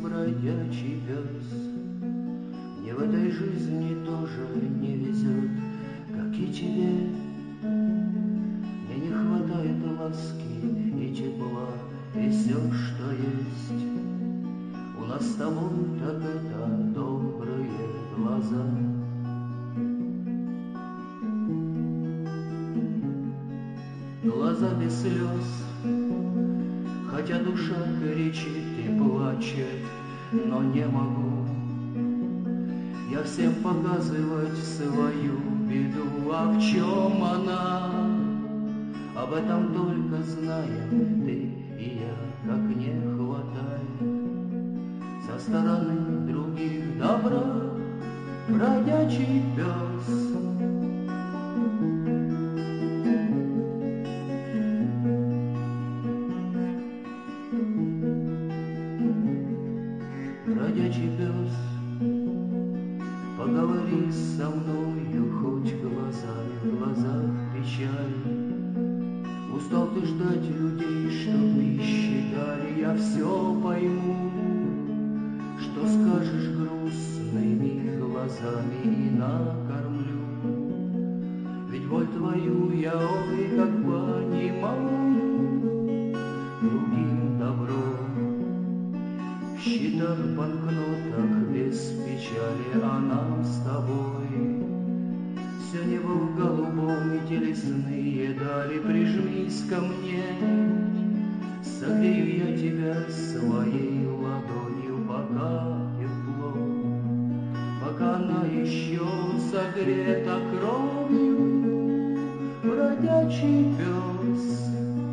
бродячий пес. Мне в этой жизни тоже не везет, как и тебе. Мне не хватает ласки и тепла, и все, что есть. У нас с тобой так это добрые глаза. Глаза без слез, хотя душа кричит и плачет, но не могу я всем показывать свою беду. А в чем она? Об этом только знаем ты и я, как не хватает со стороны других добра бродячий пес. Бродячий пес, поговори со мною хоть глазами, в глазах печаль. Устал ты ждать людей, чтоб их считали, я все пойму, что скажешь грустными глазами и накормлю. Ведь боль твою я, ой, как понимаю, другим добро. В счетах, банкнотах без печали, а нам с тобой все небо в голубом и те лесные дали. Прижмись ко мне, согрею я тебя своей ладонью, пока тепло, пока она еще согрета кровью. Бродячий пес.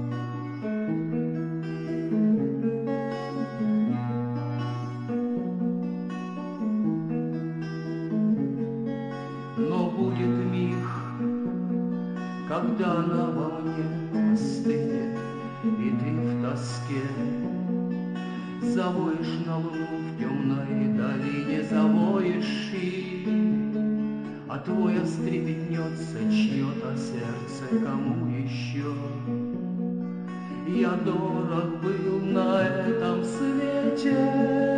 Но будет миг, когда она во мне остынет, и ты в тоске завоешь на луну в темной долине, завоешь а твое стрепетнется чье-то сердце, кому еще я дорог был на этом свете.